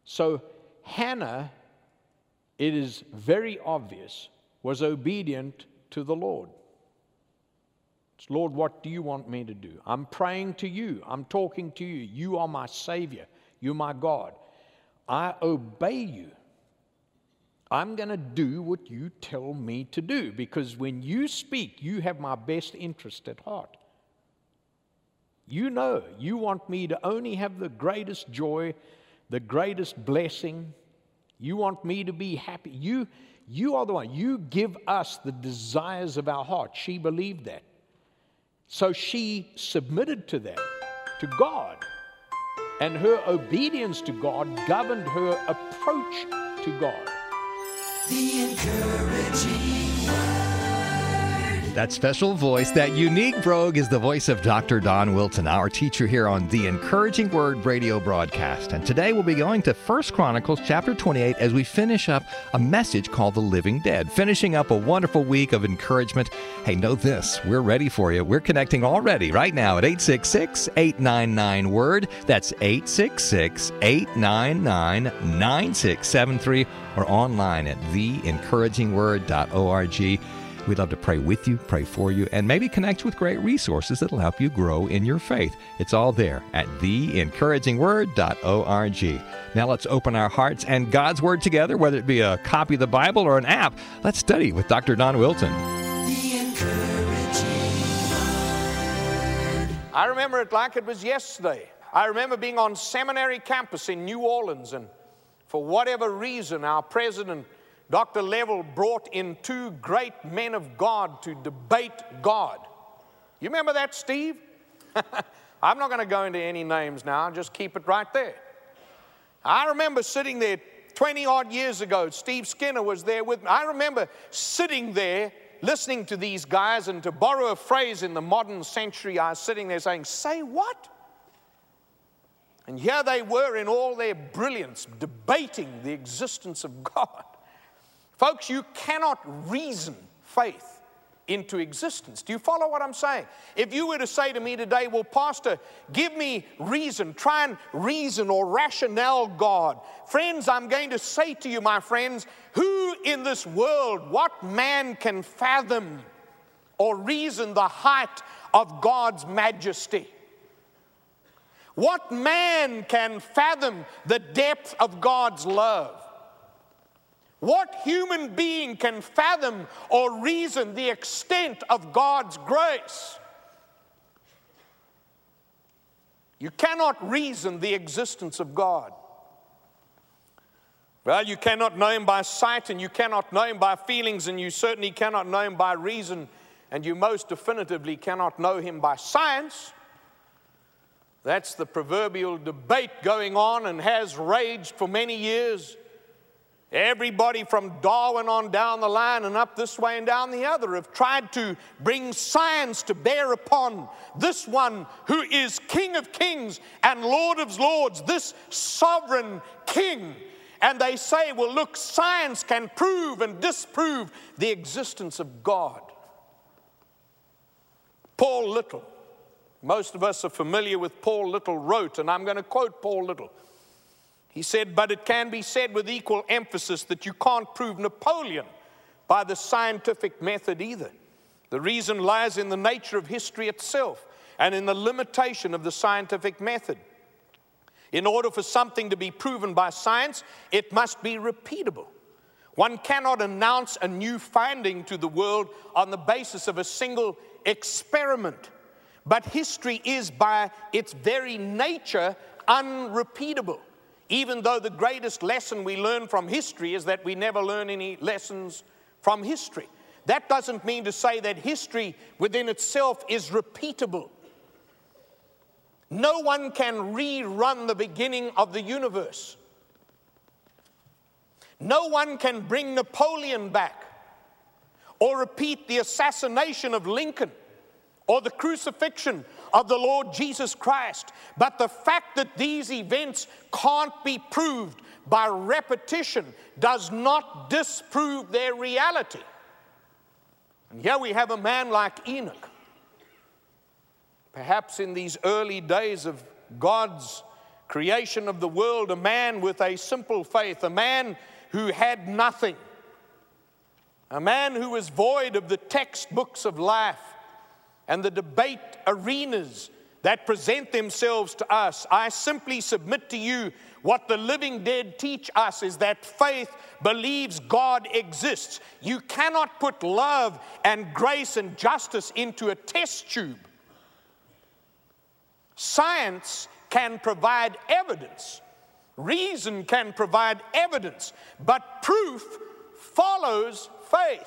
So Hannah, it is very obvious, was obedient to the Lord. It's, Lord, what do you want me to do? I'm praying to you. I'm talking to you. You are my Savior. You're my God. I obey you. I'm going to do what you tell me to do, because when you speak, you have my best interest at heart. You know, you want me to only have the greatest joy, the greatest blessing. You want me to be happy. You are the one. You give us the desires of our heart. She believed that. So she submitted to that, to God. And her obedience to God governed her approach to God. The Encouraging Word. That special voice, that unique brogue, is the voice of Dr. Don Wilton, our teacher here on the Encouraging Word radio broadcast. And today we'll be going to 1 Chronicles chapter 28 as we finish up a message called The Living Dead, finishing up a wonderful week of encouragement. Hey, know this, we're ready for you. We're connecting already right now at 866-899-WORD. That's 866-899-9673, or online at theencouragingword.org. We'd love to pray with you, pray for you, and maybe connect with great resources that'll help you grow in your faith. It's all there at theencouragingword.org. Now let's open our hearts and God's Word together, whether it be a copy of the Bible or an app. Let's study with Dr. Don Wilton. The Encouraging Word. I remember it like it was yesterday. I remember being on seminary campus in New Orleans, and for whatever reason, our president, Dr. Level, brought in two great men of God to debate God. You remember that, Steve? I'm not going to go into any names now. Just keep it right there. I remember sitting there 20-odd years ago. Steve Skinner was there with me. I remember sitting there listening to these guys, and to borrow a phrase in the modern century, I was sitting there saying, "Say what?" And here they were in all their brilliance, debating the existence of God. Folks, you cannot reason faith into existence. Do you follow what I'm saying? If you were to say to me today, "Well, Pastor, give me reason, try and reason or rationale God." Friends, I'm going to say to you, my friends, who in this world, what man can fathom or reason the height of God's majesty? What man can fathom the depth of God's love? What human being can fathom or reason the extent of God's grace? You cannot reason the existence of God. Well, you cannot know Him by sight, and you cannot know Him by feelings, and you certainly cannot know Him by reason, and you most definitively cannot know Him by science. That's the proverbial debate going on and has raged for many years. Everybody from Darwin on down the line and up this way and down the other have tried to bring science to bear upon this one who is King of Kings and Lord of Lords, this sovereign King. And they say, well, look, science can prove and disprove the existence of God. Paul Little, most of us are familiar with Paul Little, wrote, and I'm going to quote Paul Little. He said, "But it can be said with equal emphasis that you can't prove Napoleon by the scientific method either. The reason lies in the nature of history itself and in the limitation of the scientific method. In order for something to be proven by science, it must be repeatable. One cannot announce a new finding to the world on the basis of a single experiment. But history is by its very nature unrepeatable. Even though the greatest lesson we learn from history is that we never learn any lessons from history. That doesn't mean to say that history within itself is repeatable. No one can rerun the beginning of the universe. No one can bring Napoleon back or repeat the assassination of Lincoln or the crucifixion of the Lord Jesus Christ. But the fact that these events can't be proved by repetition does not disprove their reality. And here we have a man like Enoch. Perhaps in these early days of God's creation of the world, a man with a simple faith, a man who had nothing, a man who was void of the textbooks of life and the debate arenas that present themselves to us. I simply submit to you what the living dead teach us is that faith believes God exists. You cannot put love and grace and justice into a test tube. Science can provide evidence. Reason can provide evidence. But proof follows faith.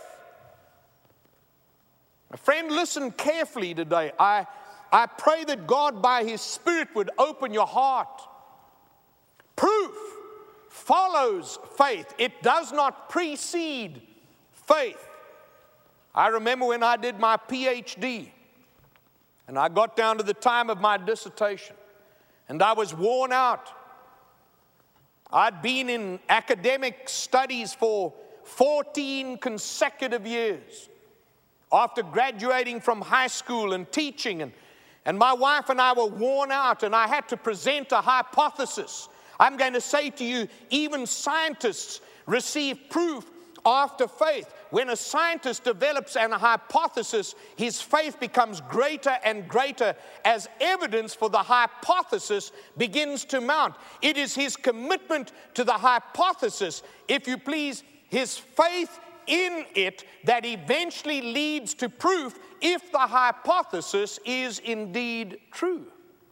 My friend, listen carefully today. I pray that God by His Spirit would open your heart. Proof follows faith. It does not precede faith. I remember when I did my PhD and I got down to the time of my dissertation and I was worn out. I'd been in academic studies for 14 consecutive years after graduating from high school and teaching, and my wife and I were worn out, and I had to present a hypothesis. I'm going to say to you, even scientists receive proof after faith. When a scientist develops an hypothesis, his faith becomes greater and greater as evidence for the hypothesis begins to mount. It is his commitment to the hypothesis, if you please, his faith in it, that eventually leads to proof if the hypothesis is indeed true.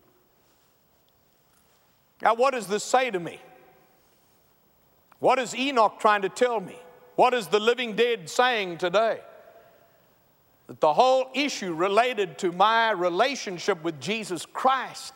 Now, what does this say to me? What is Enoch trying to tell me? What is the living dead saying today? That the whole issue related to my relationship with Jesus Christ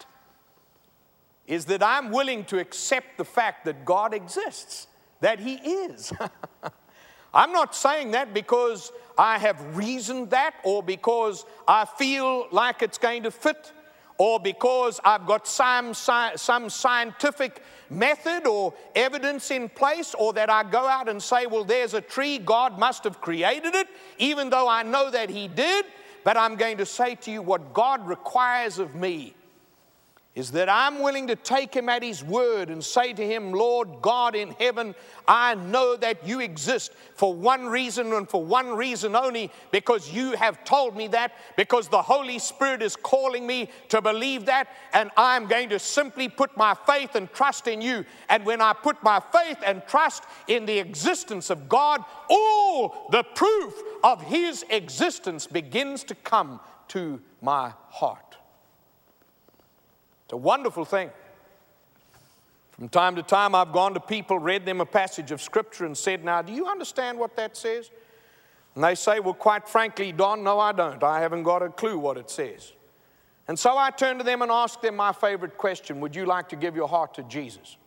is that I'm willing to accept the fact that God exists, that He is. I'm not saying that because I have reasoned that, or because I feel like it's going to fit, or because I've got some scientific method or evidence in place, or that I go out and say, well, there's a tree, God must have created it, even though I know that He did. But I'm going to say to you, what God requires of me is that I'm willing to take Him at His word and say to Him, Lord God in heaven, I know that You exist for one reason and for one reason only, because You have told me that, because the Holy Spirit is calling me to believe that, and I'm going to simply put my faith and trust in You. And when I put my faith and trust in the existence of God, all the proof of His existence begins to come to my heart. It's a wonderful thing. From time to time, I've gone to people, read them a passage of Scripture and said, now, do you understand what that says? And they say, well, quite frankly, Don, no, I don't. I haven't got a clue what it says. And so I turn to them and ask them my favorite question. Would you like to give your heart to Jesus?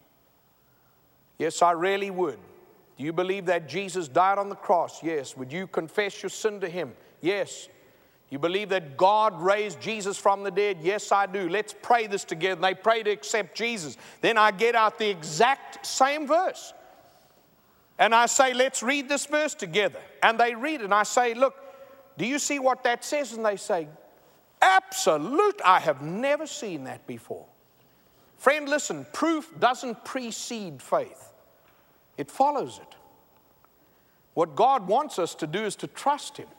Yes, I really would. Do you believe that Jesus died on the cross? Yes. Would you confess your sin to Him? Yes. You believe that God raised Jesus from the dead? Yes, I do. Let's pray this together. And they pray to accept Jesus. Then I get out the exact same verse. And I say, let's read this verse together. And they read it. And I say, look, do you see what that says? And they say, absolute. I have never seen that before. Friend, listen, proof doesn't precede faith. It follows it. What God wants us to do is to trust Him.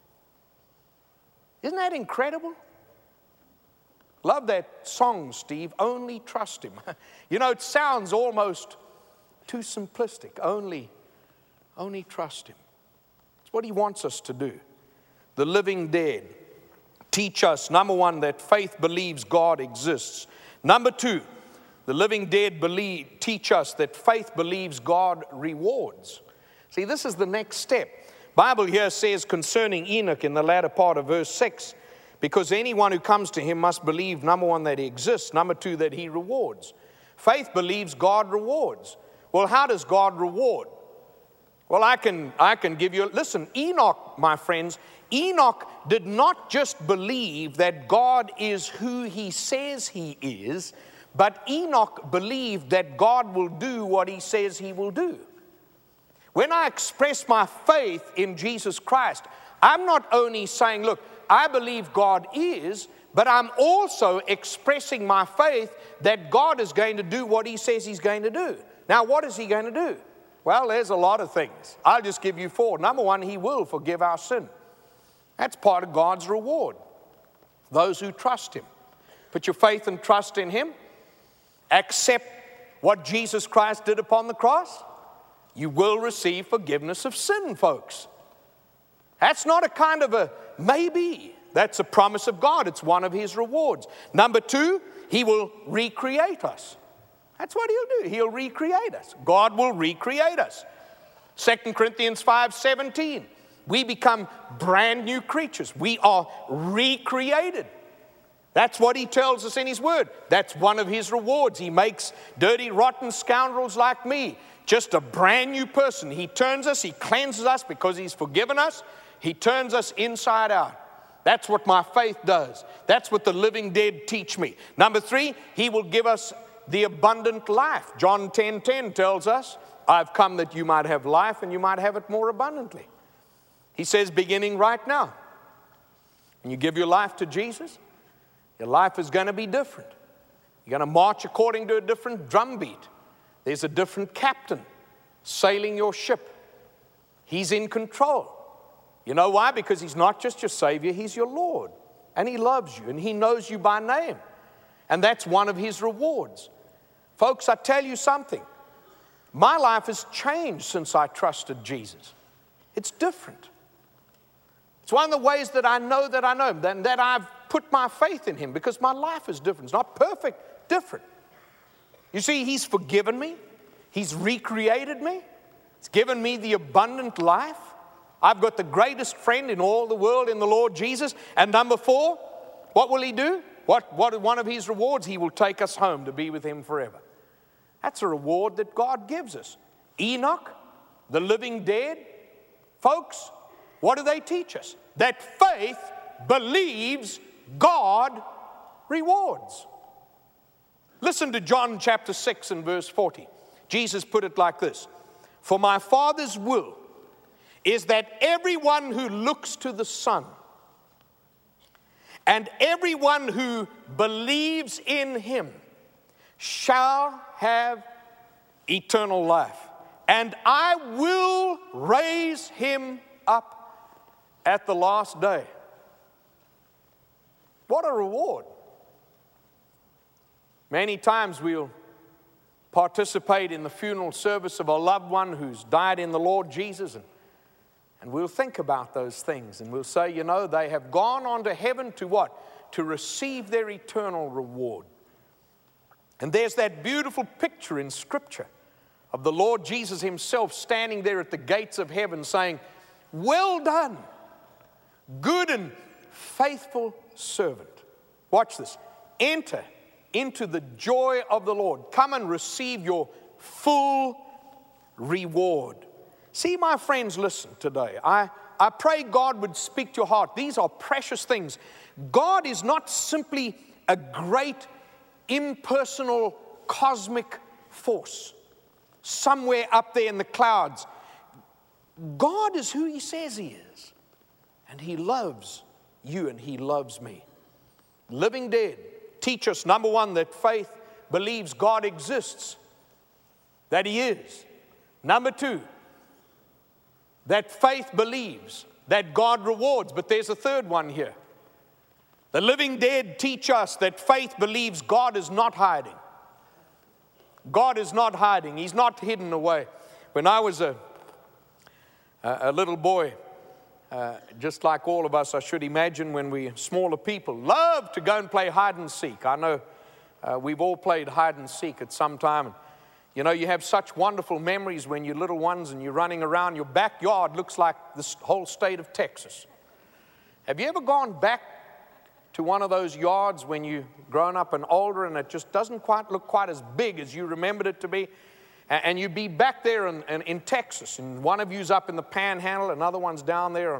Isn't that incredible? Love that song, Steve, Only Trust Him. You know, it sounds almost too simplistic. Only trust Him. It's what He wants us to do. The living dead teach us, number one, that faith believes God exists. Number two, the living dead teach us that faith believes God rewards. See, this is the next step. Bible here says concerning Enoch in the latter part of verse 6, because anyone who comes to him must believe, number one, that He exists, number two, that He rewards. Faith believes God rewards. Well, how does God reward? Well, I can give you, listen, Enoch, my friends, Enoch did not just believe that God is who He says He is, but Enoch believed that God will do what He says He will do. When I express my faith in Jesus Christ, I'm not only saying, look, I believe God is, but I'm also expressing my faith that God is going to do what He says He's going to do. Now, what is He going to do? Well, there's a lot of things. I'll just give you 4. Number 1, He will forgive our sin. That's part of God's reward. Those who trust Him. Put your faith and trust in Him. Accept what Jesus Christ did upon the cross. You will receive forgiveness of sin, folks. That's not a kind of a maybe. That's a promise of God. It's one of His rewards. Number 2, He will recreate us. That's what He'll do. He'll recreate us. God will recreate us. 2 Corinthians 5:17. We become brand new creatures. We are recreated. That's what He tells us in His Word. That's one of His rewards. He makes dirty, rotten scoundrels like me just a brand new person. He turns us, He cleanses us because He's forgiven us. He turns us inside out. That's what my faith does. That's what the living dead teach me. Number 3, He will give us the abundant life. John 10:10 tells us, I've come that you might have life and you might have it more abundantly. He says, beginning right now, when you give your life to Jesus, your life is going to be different. You're going to march according to a different drumbeat. There's a different captain sailing your ship. He's in control. You know why? Because He's not just your Savior, He's your Lord. And He loves you, and He knows you by name. And that's one of His rewards. Folks, I tell you something. My life has changed since I trusted Jesus. It's different. It's one of the ways that I know Him, that I've put my faith in Him, because my life is different. It's not perfect, different. You see, He's forgiven me. He's recreated me. He's given me the abundant life. I've got the greatest friend in all the world in the Lord Jesus. And number 4, what will He do? What one of His rewards? He will take us home to be with Him forever. That's a reward that God gives us. Enoch, the living dead, folks, what do they teach us? That faith believes God rewards. Listen to John chapter 6 and verse 40. Jesus put it like this. For my Father's will is that everyone who looks to the Son and everyone who believes in Him shall have eternal life. And I will raise him up at the last day. What a reward. Many times we'll participate in the funeral service of a loved one who's died in the Lord Jesus, and we'll think about those things, and we'll say, you know, they have gone on to heaven to what? To receive their eternal reward. And there's that beautiful picture in Scripture of the Lord Jesus Himself standing there at the gates of heaven saying, well done, good and faithful servant. Watch this. Enter into the joy of the Lord. Come and receive your full reward. See, my friends, listen today. I pray God would speak to your heart. These are precious things. God is not simply a great impersonal cosmic force somewhere up there in the clouds. God is who He says He is. And He loves you and He loves me. Living dead teach us, number one, that faith believes God exists, that He is. Number two, that faith believes that God rewards. But there's a third one here. The living dead teach us that faith believes God is not hiding. God is not hiding. He's not hidden away. When I was a little boy, just like all of us, I should imagine, when we smaller people love to go and play hide and seek. I know we've all played hide and seek at some time. You know, you have such wonderful memories when you're little ones and you're running around. Your backyard looks like the whole state of Texas. Have you ever gone back to one of those yards when you've grown up and older and it just doesn't quite look quite as big as you remembered it to be? And you'd be back there in Texas, and one of you's up in the Panhandle, another one's down there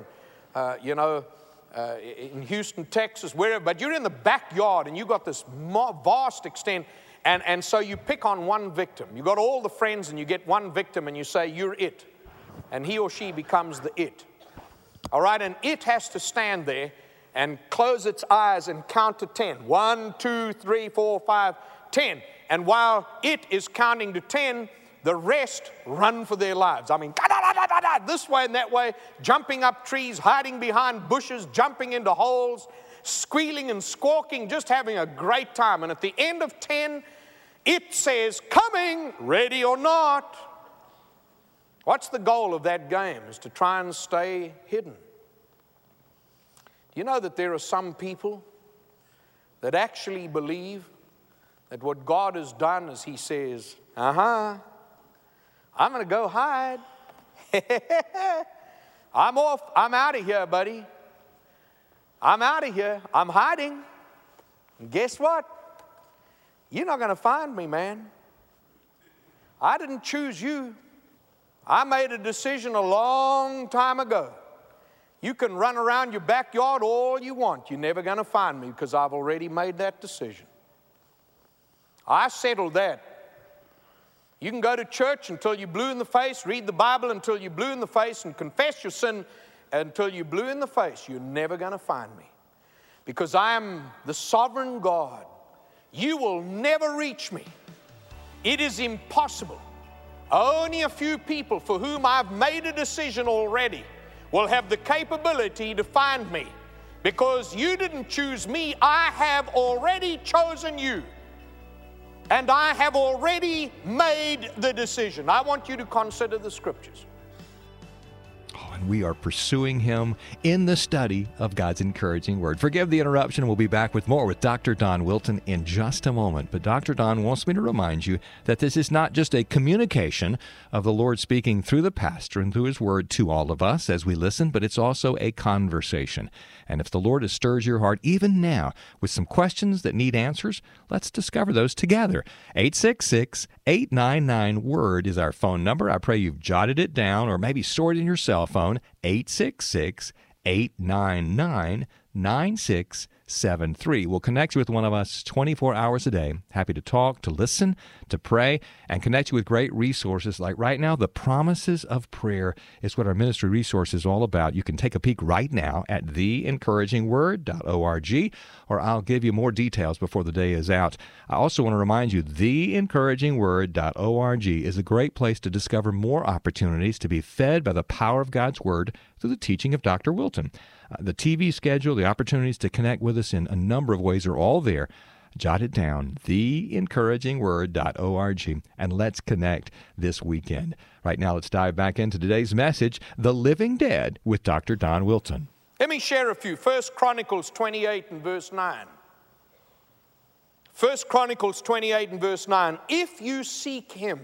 in Houston, Texas, wherever. But you're in the backyard, and you've got this vast extent, and so you pick on one victim. You've got all the friends, and you get one victim, and you say, you're it. And he or she becomes the it. All right, and it has to stand there and close its eyes and count to 10. 1, 2, 3, 4, 5, 10. And while it is counting to 10, the rest run for their lives. I mean, this way and that way, jumping up trees, hiding behind bushes, jumping into holes, squealing and squawking, just having a great time. And at the end of 10, it says, coming, ready or not. What's the goal of that game? Is to try and stay hidden. Do you know that there are some people that actually believe that what God has done is He says, I'm going to go hide. I'm off. I'm out of here, buddy. I'm out of here. I'm hiding. And guess what? You're not going to find me, man. I didn't choose you. I made a decision a long time ago. You can run around your backyard all you want. You're never going to find me because I've already made that decision. I settled that. You can go to church until you're blue in the face, read the Bible until you're blue in the face, and confess your sin until you're blue in the face. You're never going to find me because I am the sovereign God. You will never reach me. It is impossible. Only a few people for whom I've made a decision already will have the capability to find me. Because you didn't choose me, I have already chosen you. And I have already made the decision. I want you to consider the Scriptures. And we are pursuing Him in the study of God's encouraging Word. Forgive the interruption. We'll be back with more with Dr. Don Wilton in just a moment. But Dr. Don wants me to remind you that this is not just a communication of the Lord speaking through the pastor and through His Word to all of us as we listen, but it's also a conversation. And if the Lord has stirred your heart even now with some questions that need answers, let's discover those together. 866-899-WORD is our phone number. I pray you've jotted it down or maybe stored it in your cell phone. 866-899-9673. We'll connect you with one of us 24 hours a day. Happy to talk, to listen, to pray, and connect you with great resources. Like right now, the Promises of Prayer is what our ministry resource is all about. You can take a peek right now at theencouragingword.org, or I'll give you more details before the day is out. I also want to remind you, theencouragingword.org is a great place to discover more opportunities to be fed by the power of God's Word through the teaching of Dr. Wilton. The TV schedule, the opportunities to connect with us in a number of ways are all there. Jot it down, theencouragingword.org, and let's connect this weekend. Right now, let's dive back into today's message, The Living Dead, with Dr. Don Wilton. Let me share a few. 1 Chronicles 28 and verse 9. 1 Chronicles 28 and verse 9. If you seek Him,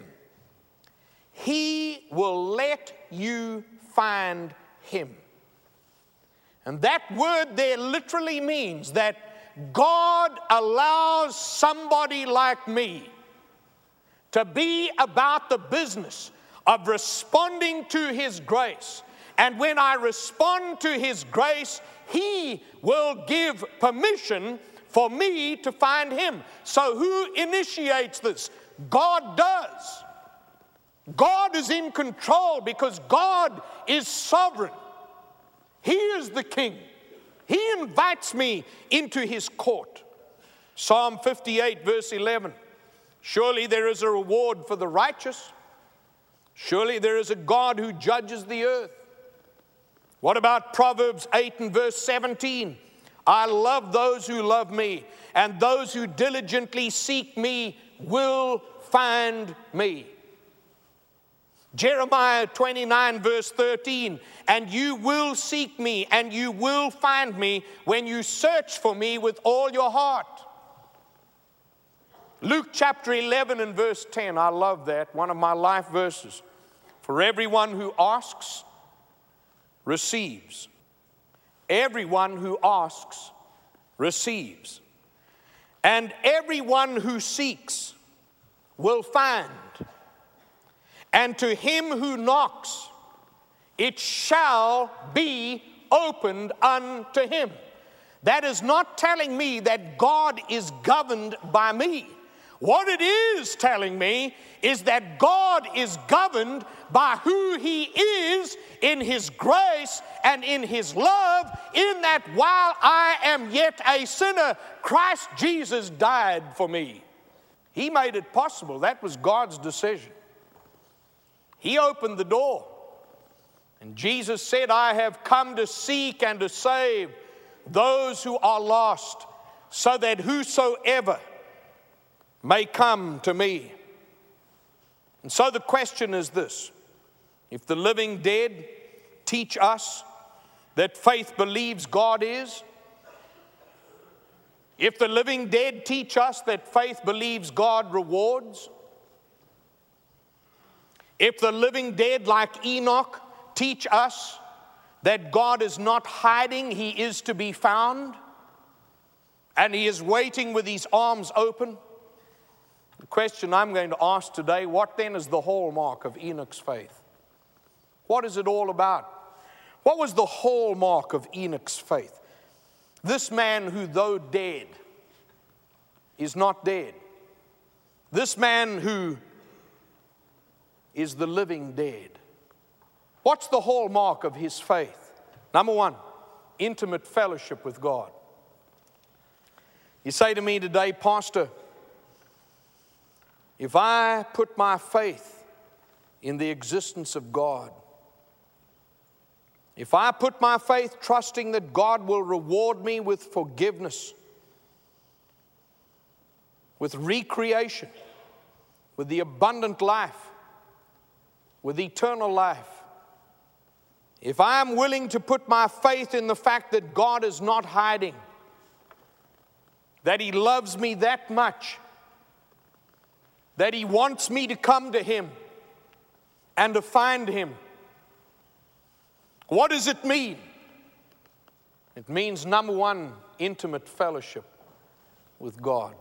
He will let you find Him. And that word there literally means that God allows somebody like me to be about the business of responding to His grace. And when I respond to His grace, He will give permission for me to find Him. So who initiates this? God does. God is in control because God is sovereign. He is the King. He invites me into His court. Psalm 58 verse 11. Surely there is a reward for the righteous. Surely there is a God who judges the earth. What about Proverbs 8 and verse 17? I love those who love me, and those who diligently seek me will find me. Jeremiah 29 verse 13, and you will seek me and you will find me when you search for me with all your heart. Luke chapter 11 and verse 10, I love that, one of my life verses. For everyone who asks, receives. Everyone who asks, receives. And everyone who seeks will find. And to him who knocks, it shall be opened unto him. That is not telling me that God is governed by me, What it is telling me is that God is governed by who He is in His grace and in His love, in that while I am yet a sinner, Christ Jesus died for me. He made it possible. That was God's decision. He opened the door. And Jesus said, I have come to seek and to save those who are lost, so that whosoever may come to me. And so the question is this: if the living dead teach us that faith believes God is, if the living dead teach us that faith believes God rewards, if the living dead like Enoch teach us that God is not hiding, He is to be found, and He is waiting with His arms open, the question I'm going to ask today, what then is the hallmark of Enoch's faith? What is it all about? What was the hallmark of Enoch's faith? This man who, though dead, is not dead. This man who is the living dead. What's the hallmark of his faith? Number one, intimate fellowship with God. You say to me today, Pastor, if I put my faith in the existence of God, if I put my faith trusting that God will reward me with forgiveness, with recreation, with the abundant life, with eternal life, if I am willing to put my faith in the fact that God is not hiding, that He loves me that much, that He wants me to come to Him and to find Him, what does it mean? It means, number one, intimate fellowship with God.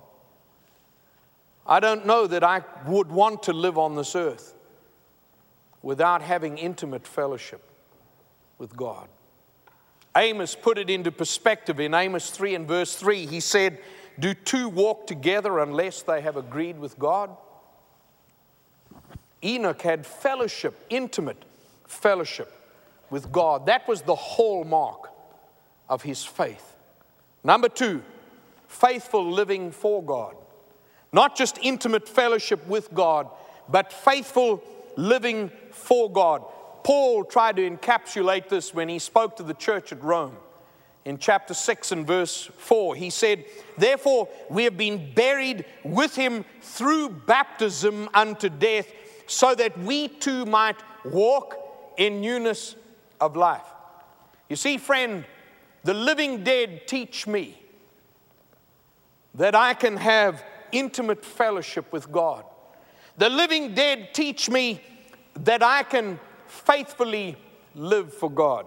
I don't know that I would want to live on this earth without having intimate fellowship with God. Amos put it into perspective in Amos 3 and verse 3. He said, do two walk together unless they have agreed with God? Enoch had fellowship, intimate fellowship with God. That was the hallmark of his faith. Number two, faithful living for God. Not just intimate fellowship with God, but faithful living for God. Paul tried to encapsulate this when he spoke to the church at Rome. In chapter 6 and verse 4, he said, therefore we have been buried with Him through baptism unto death, so that we too might walk in newness of life. You see, friend, the living dead teach me that I can have intimate fellowship with God. The living dead teach me that I can faithfully live for God.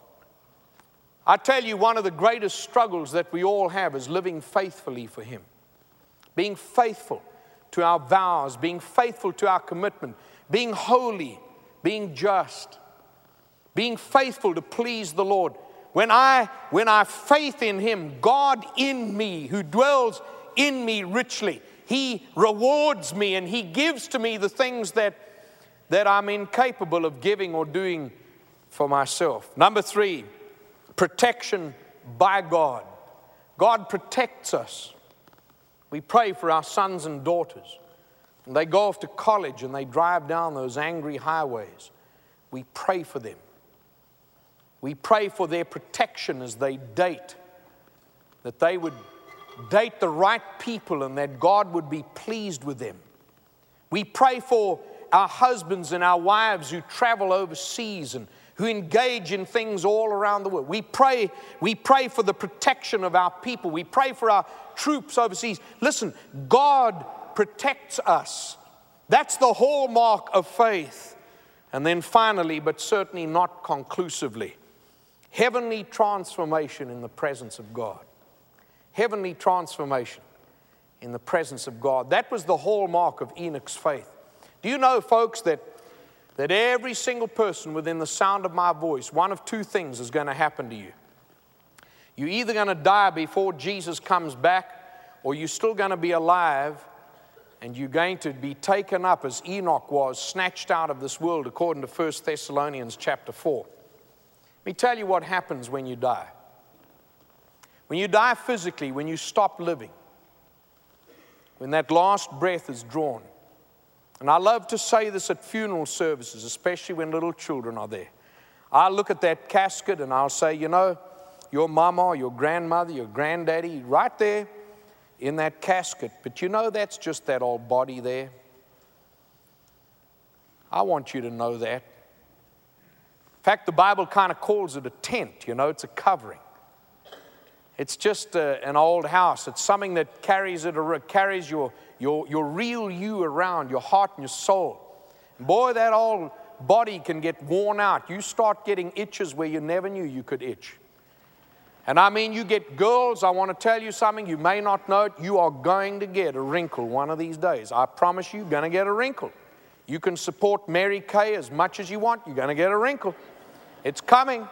I tell you, one of the greatest struggles that we all have is living faithfully for Him. Being faithful to our vows, being faithful to our commitment, being holy, being just, being faithful to please the Lord. When I faith in Him, God in me, who dwells in me richly, He rewards me and He gives to me the things that I'm incapable of giving or doing for myself. Number three, protection by God. God protects us. We pray for our sons and daughters. And they go off to college and they drive down those angry highways. We pray for them. We pray for their protection as they date, that they would date the right people and that God would be pleased with them. We pray for our husbands and our wives who travel overseas and who engage in things all around the world. We pray for the protection of our people. We pray for our troops overseas. Listen, God protects us. That's the hallmark of faith. And then finally, but certainly not conclusively, heavenly transformation in the presence of God. Heavenly transformation in the presence of God. That was the hallmark of Enoch's faith. Do you know, folks, that every single person within the sound of my voice, one of two things is going to happen to you. You're either going to die before Jesus comes back, or you're still going to be alive and you're going to be taken up as Enoch was, snatched out of this world, according to 1 Thessalonians chapter 4. Let me tell you what happens when you die. When you die physically, when you stop living, when that last breath is drawn. And I love to say this at funeral services, especially when little children are there. I look at that casket and I'll say, you know, your mama, your grandmother, your granddaddy, right there in that casket. But you know, that's just that old body there. I want you to know that. In fact, the Bible kind of calls it a tent, you know, it's a covering. It's just an old house. It's something that carries your real you around, your heart and your soul. And boy, that old body can get worn out. You start getting itches where you never knew you could itch. And I mean, you get girls, I want to tell you something, you may not know it, you are going to get a wrinkle one of these days. I promise you, you're going to get a wrinkle. You can support Mary Kay as much as you want, you're going to get a wrinkle. It's coming.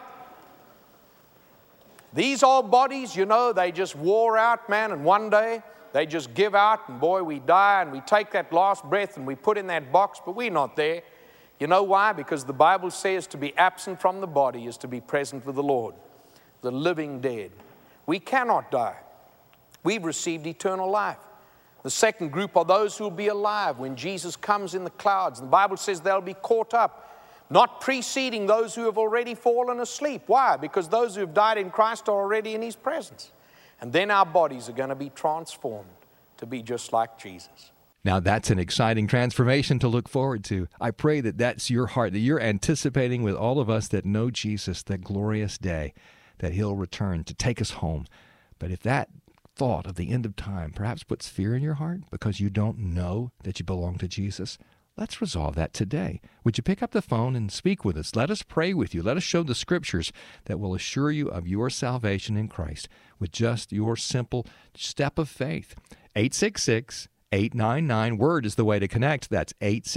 These old bodies, you know, they just wore out, man, and one day they just give out, and boy, we die, and we take that last breath, and we put in that box, but we're not there. You know why? Because the Bible says to be absent from the body is to be present with the Lord, the living dead. We cannot die. We've received eternal life. The second group are those who will be alive when Jesus comes in the clouds. The Bible says they'll be caught up, not preceding those who have already fallen asleep. Why? Because those who have died in Christ are already in His presence. And then our bodies are going to be transformed to be just like Jesus. Now that's an exciting transformation to look forward to. I pray that that's your heart, that you're anticipating with all of us that know Jesus, that glorious day, that He'll return to take us home. But if that thought of the end of time perhaps puts fear in your heart because you don't know that you belong to Jesus, let's resolve that today. Would you pick up the phone and speak with us? Let us pray with you. Let us show the Scriptures that will assure you of your salvation in Christ with just your simple step of faith. 866-899-WORD is the way to connect. That's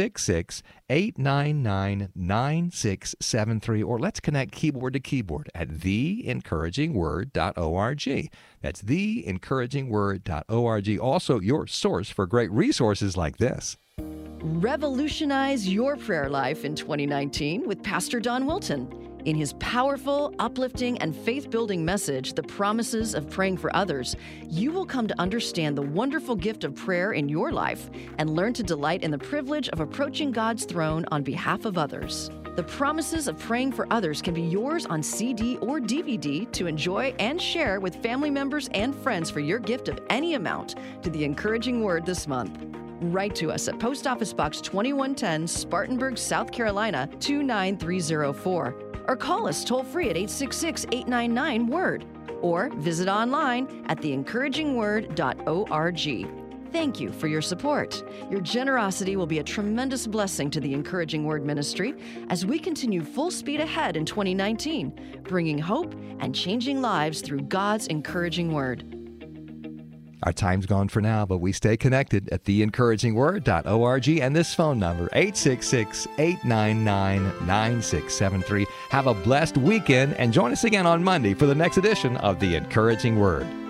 866-899-9673. Or let's connect keyboard to keyboard at theencouragingword.org. That's theencouragingword.org. Also, your source for great resources like this. Revolutionize your prayer life in 2019 with Pastor Don Wilton. In his powerful, uplifting, and faith-building message, The Promises of Praying for Others, you will come to understand the wonderful gift of prayer in your life and learn to delight in the privilege of approaching God's throne on behalf of others. The Promises of Praying for Others can be yours on CD or DVD to enjoy and share with family members and friends for your gift of any amount to the Encouraging Word this month. Write to us at Post Office Box 2110, Spartanburg, South Carolina, 29304. Or call us toll-free at 866-899-WORD. Or visit online at theencouragingword.org. Thank you for your support. Your generosity will be a tremendous blessing to the Encouraging Word Ministry as we continue full speed ahead in 2019, bringing hope and changing lives through God's encouraging Word. Our time's gone for now, but we stay connected at theencouragingword.org and this phone number, 866-899-9673. Have a blessed weekend and join us again on Monday for the next edition of The Encouraging Word.